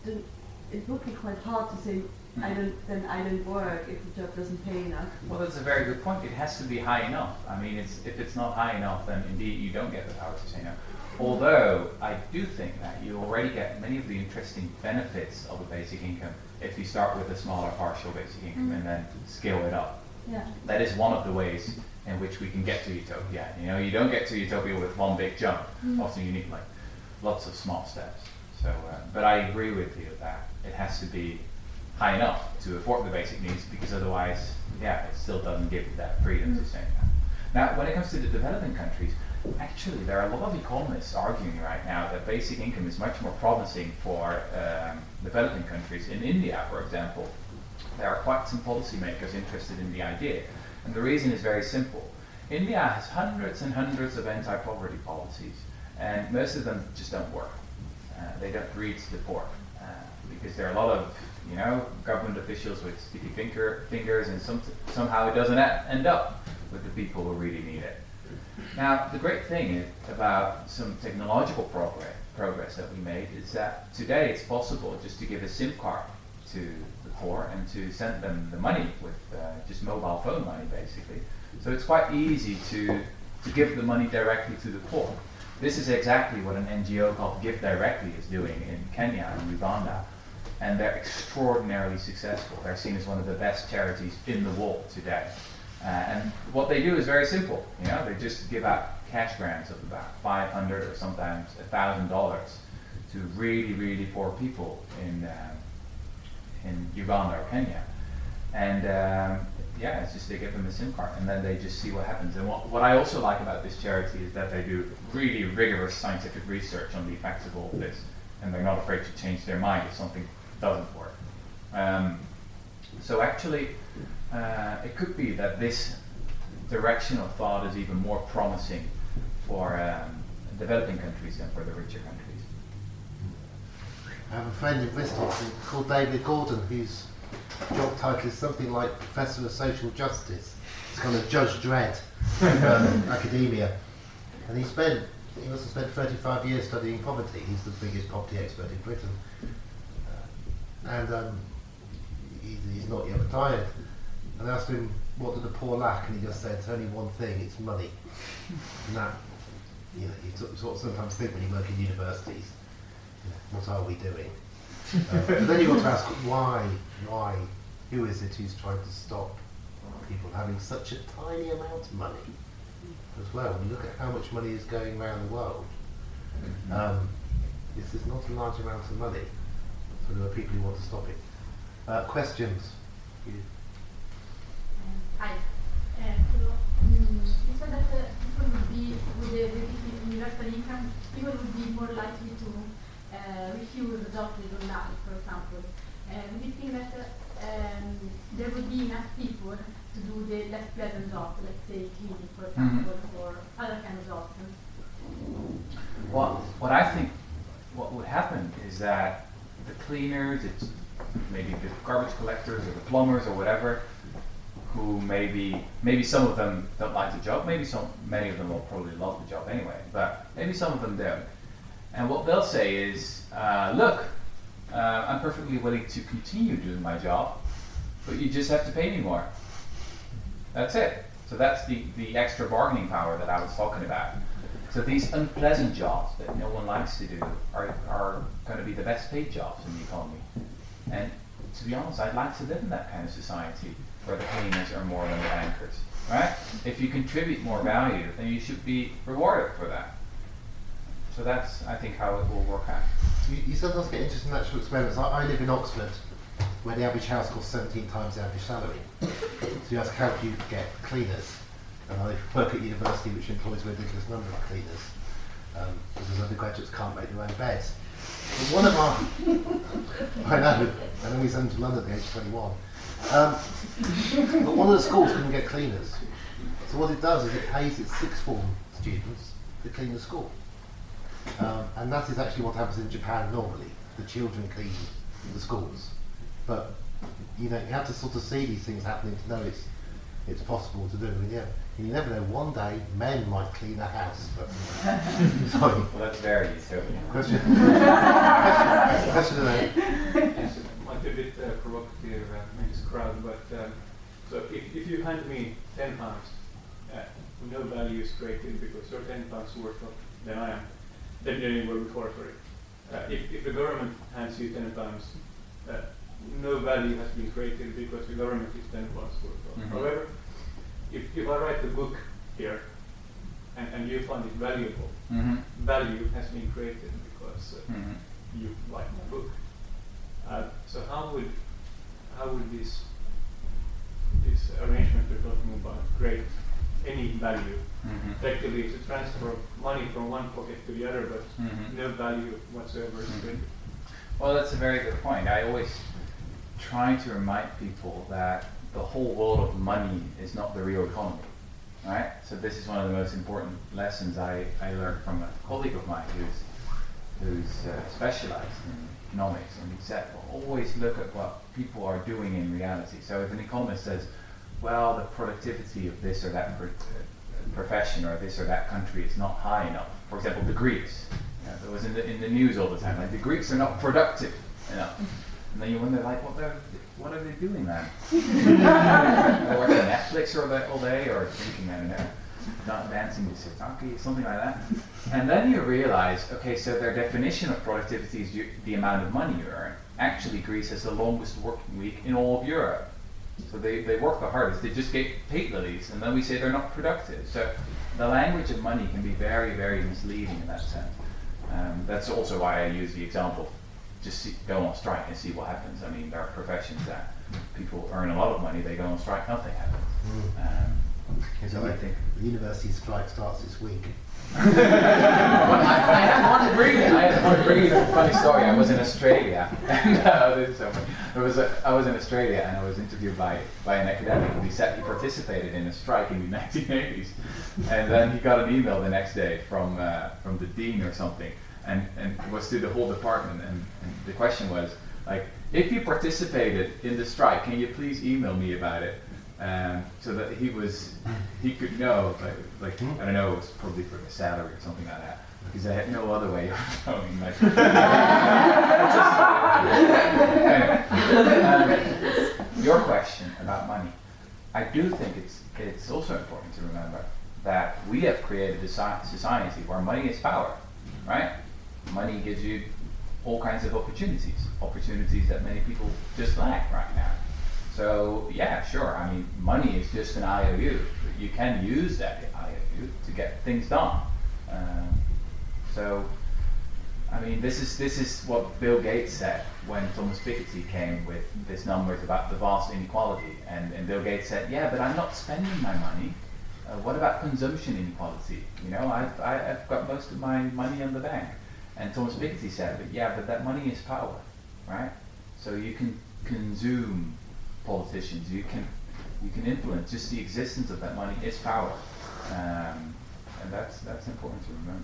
then it would be quite hard to say, I don't, then I don't work if the job doesn't pay enough. Well, that's a very good point. It has to be high enough. I mean, it's, if it's not high enough, then indeed you don't get the power to say no. Although, I do think that you already get many of the interesting benefits of a basic income if you start with a smaller partial basic income mm. and then scale it up. Yeah. That is one of the ways in which we can get to utopia. You know, you don't get to utopia with one big jump. Mm. Often you need like lots of small steps. So, uh, but I agree with you that it has to be high enough to afford the basic needs, because otherwise, yeah, it still doesn't give you that freedom mm. to say that. Now, when it comes to the developing countries, actually, there are a lot of economists arguing right now that basic income is much more promising for um, developing countries. In India, for example, there are quite some policymakers interested in the idea. And the reason is very simple. India has hundreds and hundreds of anti-poverty policies, and most of them just don't work. Uh, they don't reach the poor, uh, because there are a lot of, you know, government officials with sticky finger, fingers, and some, somehow it doesn't end up with the people who really need it. Now, the great thing is about some technological progress, progress that we made is that today it's possible just to give a SIM card to the poor and to send them the money with uh, just mobile phone money, basically. So it's quite easy to, to give the money directly to the poor. This is exactly what an N G O called Give Directly is doing in Kenya and Uganda. And they're extraordinarily successful. They're seen as one of the best charities in the world today. Uh, and what they do is very simple. You know, they just give out cash grants of about five hundred or sometimes a thousand dollars to really, really poor people in uh, in Uganda or Kenya. And um, yeah, it's just they give them a SIM card, and then they just see what happens. And what, what I also like about this charity is that they do really rigorous scientific research on the effects of all of this, and they're not afraid to change their mind if something doesn't work. Um, so actually, uh, it could be that this direction of thought is even more promising for um, developing countries than for the richer countries. I have a friend in Bristol called David Gordon, whose job title is something like Professor of Social Justice. It's kind of Judge Dredd of um, academia. And he spent, he must have spent thirty-five years studying poverty. He's the biggest poverty expert in Britain. Uh, and um, he, he's not yet retired. And I asked him, what do the poor lack? And he just said, it's only one thing, it's money. And that, you know, you sort, sort of sometimes think when you work in universities, you know, what are we doing? Uh, but then you've got to ask, why, why, who is it who's trying to stop people having such a tiny amount of money as well? When you look at how much money is going around the world, um, this is not a large amount of money, so there are people who want to stop it. Uh, questions? You. Hi. Uh, so, um, you said that uh, people would be, with the, the universal income, people would be more likely to uh, refuse the job they don't like, for example. Uh, do you think that uh, um, there would be enough people to do the less pleasant jobs, let's say cleaning, for example, mm-hmm. or other kind of jobs? Well, what I think what would happen is that the cleaners, it's maybe the garbage collectors or the plumbers or whatever, who maybe maybe some of them don't like the job, maybe some many of them will probably love the job anyway, but maybe some of them don't. And what they'll say is, uh, look, uh, I'm perfectly willing to continue doing my job, but you just have to pay me more. That's it. So that's the, the extra bargaining power that I was talking about. So these unpleasant jobs that no one likes to do are, are going to be the best paid jobs in the economy. And to be honest, I'd like to live in that kind of society where the cleaners are more than the bankers, right? If you contribute more value, then you should be rewarded for that. So that's, I think, how it will work out. You, you sometimes get interesting natural experiments. I, I live in Oxford, where the average house costs seventeen times the average salary. So you ask, how do you get cleaners? And I work at university, which employs a ridiculous number of cleaners, um, because undergraduates can't make their own beds. But one of our, I know, I know we sent them to London at the age of twenty-one. Um, but one of the schools couldn't get cleaners. So what it does is it pays its sixth form students to clean the school. Um, and that is actually what happens in Japan normally. The children clean the schools. But you know, you have to sort of see these things happening to know it's it's possible to do. And yeah, and you never know, one day men might clean a house. But sorry. Well, that's very utopian. Question. Question of that. Yes, it might be a bit uh, provocative uh, in this crowd, but um, so if, if you hand me ten pounds, uh, no value is created because you're ten pounds worth of than I am, then you were before, sorry. Uh, if, if the government hands you ten pounds, uh, no value has been created because the government is ten pounds worth of. Mm-hmm. However, if, if I write a book here and, and you find it valuable, Mm-hmm. value has been created because uh, Mm-hmm. you like my book. Uh, so how would how would this this arrangement we're talking about create any value? Mm-hmm. Effectively, it's a transfer of money from one pocket to the other, but Mm-hmm. no value whatsoever is Mhm. created. Well, that's a very good point. I always try to remind people that the whole world of money is not the real economy, right? So this is one of the most important lessons I, I learned from a colleague of mine who's who's uh, specialized in economics, and he said, well, always look at what people are doing in reality. So if an economist says, well, the productivity of this or that pro- uh, profession or this or that country is not high enough. For example, the Greeks. You know, there was in the, in the news all the time, like the Greeks are not productive enough. And then you wonder, like, what they're, what are they doing, man? They're watching Netflix all day, all day, or drinking, I don't know, not dancing with sitaki, something like that. And then you realize, okay, so their definition of productivity is you, the amount of money you earn. Actually, Greece has the longest working week in all of Europe. So they, they work the hardest. They just get paid lilies, and then we say they're not productive. So the language of money can be very, very misleading in that sense. Um, that's also why I use the example, just see, go on strike and see what happens. I mean, there are professions that people earn a lot of money, they go on strike, nothing happens. Mm. Um, So so I think the university strike starts this week. well, I, I had one bring. I had one bring a funny story. I was in Australia, and uh, this is so funny. There was a, I was in Australia, and I was interviewed by by an academic, and he said he participated in a strike in the nineteen eighties, and then he got an email the next day from uh, from the dean or something, and and it was to the whole department, and, and the question was like, if you participated in the strike, can you please email me about it? Um, so that he was, he could know, like, like I don't know, it was probably for the salary or something like that, because I had no other way of knowing. Like, anyway, um, your question about money, I do think it's it's also important to remember that we have created a soci- society where money is power, right? Money gives you all kinds of opportunities, opportunities that many people just lack right now. So yeah, sure. I mean, money is just an I O U. You can use that I O U to get things done. Um, so, I mean, this is this is what Bill Gates said when Thomas Piketty came with this numbers about the vast inequality, and, and Bill Gates said, yeah, but I'm not spending my money. Uh, what about consumption inequality? You know, I've I, I've got most of my money in the bank. And Thomas Piketty said, but yeah, but that money is power, right? So you can consume politicians, you can you can influence. Just the existence of that money is power, um, and that's that's important to remember.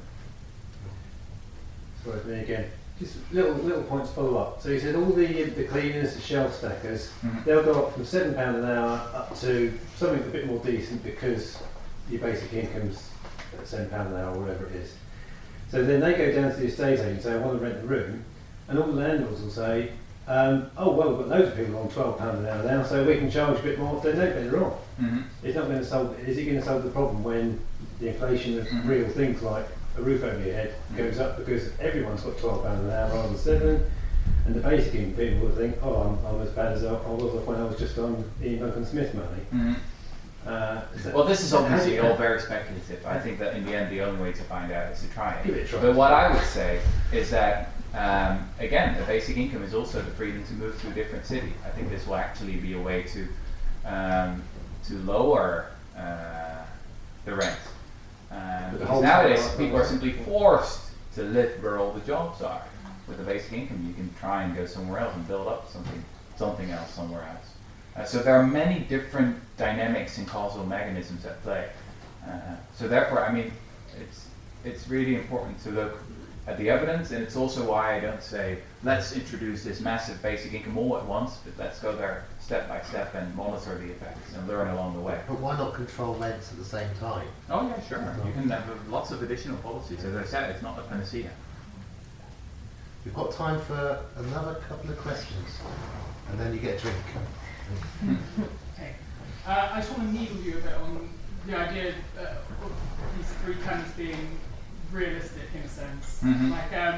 Sorry, me again. Just little little points to follow up. So you said all the the cleaners, the shelf stackers, Mhm. they'll go up from seven pound an hour up to something a bit more decent because your basic income's at seven pound an hour or whatever it is. So then they go down to the estate agent and say, I want to rent the room, and all the landlords will say, Um, oh well, we've got loads of people on twelve pounds an hour now, so we can charge a bit more. They're no better off. Mm-hmm. It's not going to solve. Is it going to solve the problem when the inflation of Mhm. real things like a roof over your head Mhm. goes up because everyone's got twelve pounds an hour rather than seven, and the basic income people will think, oh, I'm, I'm as bad as I I was off when I was just on Ian Duncan Smith money. Mm-hmm. Uh, is that- Well, this is obviously all very speculative. I think that in the end, the only way to find out is to try Give it a it. try. But what I would say is that, um, again, the basic income is also the freedom to move to a different city. I think this will actually be a way to um, to lower uh, the rent. Um, But the because whole nowadays, time- people are simply forced to live where all the jobs are. With the basic income, you can try and go somewhere else and build up something, something else somewhere else. Uh, so there are many different dynamics and causal mechanisms at play. Uh, so therefore, I mean, it's it's really important to look at the evidence, and it's also why I don't say, let's introduce this massive basic income all at once, but let's go there step by step and monitor the effects and learn along the way. But why not control rents at the same time? Oh yeah, sure. You can have lots of additional policies. As I said, it's not a panacea. We've got time for another couple of questions, and then you get a drink. Okay. Uh, I just want to needle you a bit on the idea uh, of these three terms being realistic in a sense. Mm-hmm. Like, um,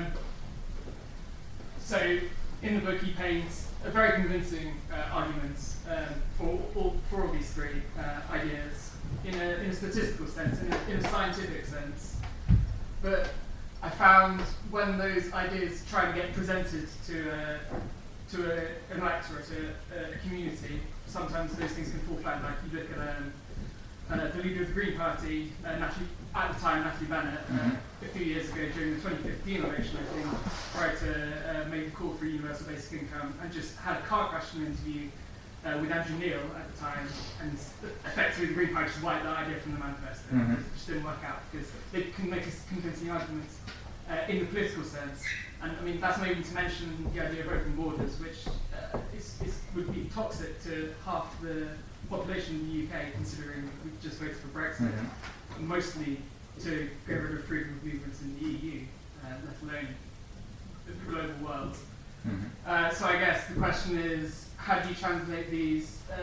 so in the book he paints a very convincing uh, argument um, for, all, for all these three uh, ideas in a, in a statistical sense, in a, in a scientific sense. But I found when those ideas try and get presented to a, to a, an electorate, a, a community, sometimes those things can fall flat. Like you look at um, uh, the leader of the Green Party, uh, Natalie, at the time, Natalie Bennett, uh, Mhm. a few years ago during the twenty fifteen election, I think, tried to uh, make a call for universal basic income and just had a car question interview uh, with Andrew Neil at the time, and effectively the Green Party just wiped that idea from the manifesto. Mhm. It just didn't work out because they can make a convincing argument uh, in the political sense. And I mean, that's not even to mention the idea of open borders, which uh, is, is, would be toxic to half the population in the U K, considering we just voted for Brexit, Mhm. mostly to get rid of freedom of movement in the E U, uh, let alone the global world. Mhm. Uh, so I guess the question is, how do you translate these, uh,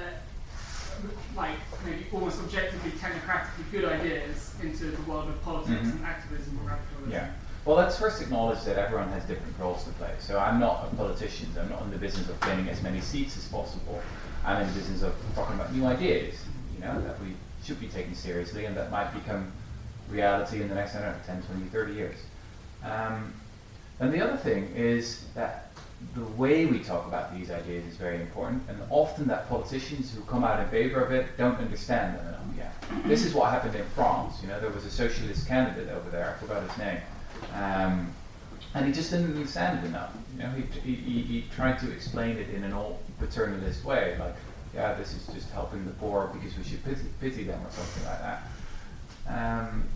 like maybe almost objectively technocratically good ideas into the world of politics Mhm. and activism or radicalism? Yeah. Well, let's first acknowledge that everyone has different roles to play. So I'm not a politician. I'm not in the business of gaining as many seats as possible. I'm in the business of talking about new ideas, you know, that we should be taken seriously and that might become reality in the next, I don't know, ten, twenty, thirty years. Um, and the other thing is that the way we talk about these ideas is very important, and often that politicians who come out in favor of it don't understand them enough yet. This is what happened in France. You know, there was a socialist candidate over there, I forgot his name, um, and he just didn't understand it enough. You know, he, he, he tried to explain it in an old paternalist way, like, yeah, this is just helping the poor because we should pity, pity them or something like that. Um,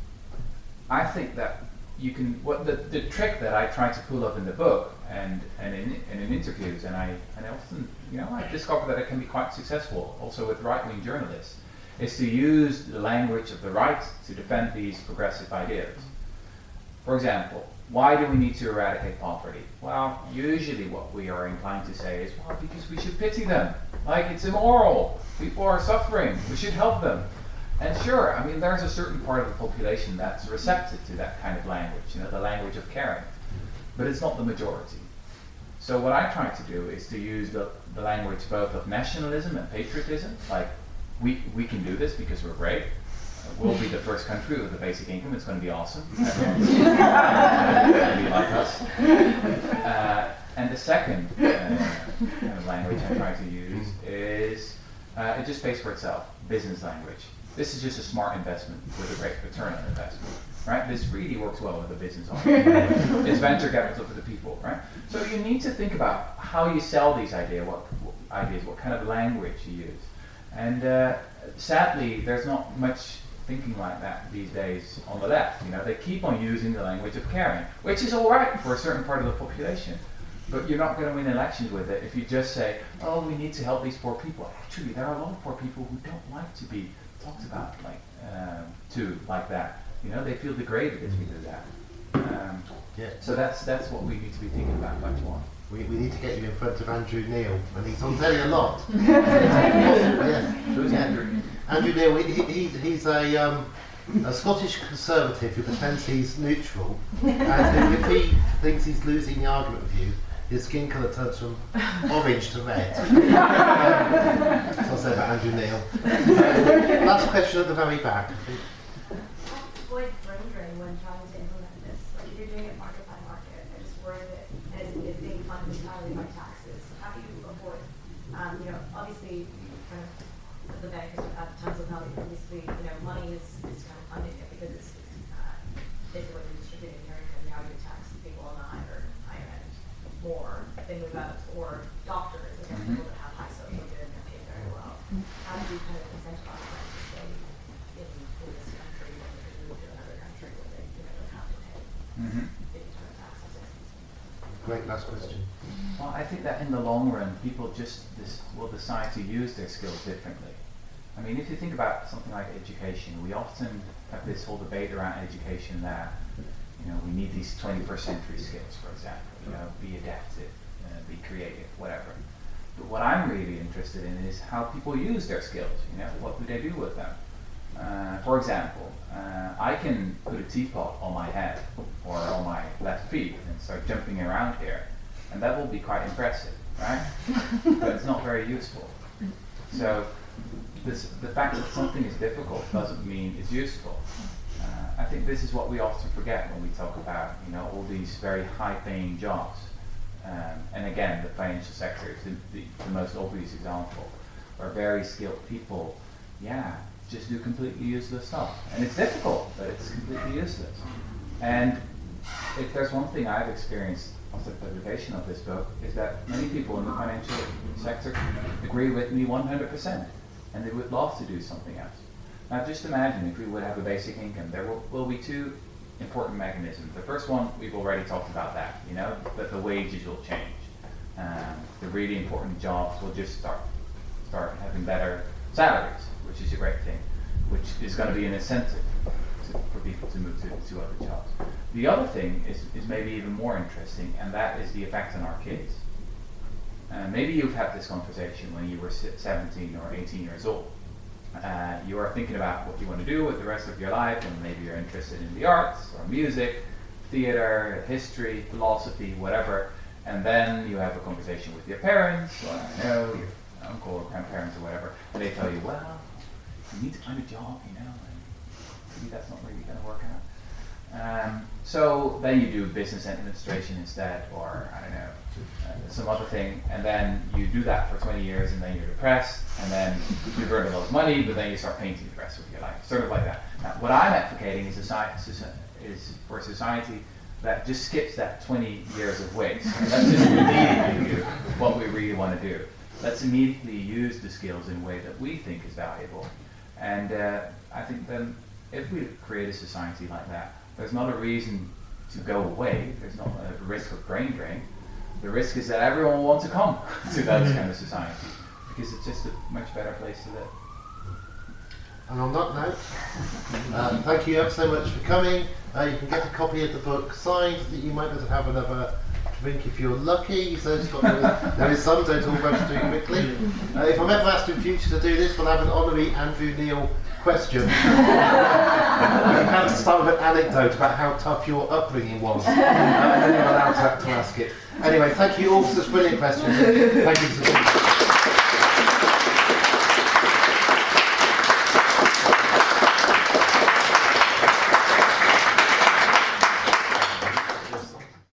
I think that you can, what the, the trick that I try to pull up in the book and, and, in, and in interviews, and I, and I often, you know, I've discovered that it can be quite successful also with right-wing journalists, is to use the language of the right to defend these progressive ideas. For example, why do we need to eradicate poverty? Well, usually what we are inclined to say is, well, because we should pity them. Like, it's immoral. People are suffering. We should help them. And sure, I mean, there's a certain part of the population that's receptive to that kind of language, you know, the language of caring. But it's not the majority. So what I try to do is to use the, the language both of nationalism and patriotism, like, we, we can do this because we're great. We'll be the first country with a basic income. It's going to be awesome. Everyone's going to be like us. Uh, and the second uh, kind of language I try to use is, uh, it just pays for itself, business language. This is just a smart investment with a great return on investment, right? This really works well with a business owner. It's venture capital for the people, right? So you need to think about how you sell these idea, what, what ideas, what kind of language you use. And uh, sadly, there's not much thinking like that these days on the left. You know, they keep on using the language of caring, which is all right for a certain part of the population. But you're not going to win elections with it if you just say, oh, we need to help these poor people. Actually, there are a lot of poor people who don't like to be talked about like um, to like that. You know, they feel degraded if we do that. Um, yeah. So that's that's what we need to be thinking about much more. We, we need to get you in front of Andrew Neil, and he's on telly a lot. yeah. Who's yeah. Andrew? Andrew Neil, he, he, he's a, um, a Scottish Conservative who pretends he's neutral, and if he thinks he's losing the argument with you, his skin colour turns from orange to red. um, so I'll say about Andrew Neil. Uh, last question at the very back. Avoid brain drain when trying to implement this. Like if you're doing it market by market, I just worry that it's, it's being funded entirely by taxes. How do you avoid, um, you know, obviously kind of the bankers at tons of money, obviously, you know, money is, is kind of funding it because it's, it's uh, basically redistributing your income. Now you tax people on the higher, higher end more, they move up, or doctors, again, mm-hmm. people that have high social good and pay very well. How do you kind of incentivize them to stay in, in this country when they move to another country where they, you know, don't have to pay Mm-hmm. big time taxes? Great last question. Well, I think that in the long run, people just this, will decide to use their skills differently. I mean, if you think about something like education, we often have this whole debate around education that, you know, we need these twenty-first century skills, for example, you know, be adaptive, uh, be creative, whatever. But what I'm really interested in is how people use their skills, you know, what do they do with them? Uh, for example, uh, I can put a teapot on my head or on my left feet and start jumping around here, and that will be quite impressive, right? But it's not very useful. So this, the fact that something is difficult doesn't mean it's useful. Uh, I think this is what we often forget when we talk about, you know, all these very high-paying jobs. Um, and again, the financial sector is the, the, the most obvious example, where very skilled people, yeah, just do completely useless stuff. And it's difficult, but it's completely useless. And if there's one thing I've experienced after the publication of this book, is that many people in the financial sector agree with me one hundred percent, and they would love to do something else. Now just imagine if we would have a basic income, there will, will be two important mechanisms. The first one, we've already talked about that, you know, that the wages will change. Um, the really important jobs will just start, start having better salaries, which is a great thing, which is going to be an incentive to, for people to move to, to other jobs. The other thing is, is maybe even more interesting, and that is the effect on our kids. Uh, maybe you've had this conversation when you were seventeen or eighteen years old. Uh, you are thinking about what you want to do with the rest of your life, and maybe you're interested in the arts or music, theater, history, philosophy, whatever, and then you have a conversation with your parents, or I don't know, your uncle or grandparents or whatever, and they tell you, well, you need to find a job, you know, and maybe that's not really going to work out. Um, so then you do business administration instead, or I don't know, uh, some other thing, and then you do that for twenty years, and then you're depressed, and then you've earned a lot of money, but then you start painting the rest of your life, sort of like that. Now, what I'm advocating is, society, is for a society that just skips that twenty years of waste. Let's just immediately do what we really want to do. Let's immediately use the skills in a way that we think is valuable. And uh, I think then, if we create a society like that, there's not a reason to go away. There's not a risk of brain drain. The risk is that everyone will want to come to those kind of societies, because it's just a much better place to live. And on that note, uh, thank you ever so much for coming. Uh, you can get a copy of the book signed, that you might be able to have another drink if you're lucky. So it's got, there, there is some, don't all rush too quickly. Uh, if I'm ever asked in future to do this, we'll have an honorary Andrew Neil question. You have to start with an anecdote about how tough your upbringing was, uh, and then you're allowed to, to ask it. Anyway, thank you all for such brilliant questions. Thank you so much.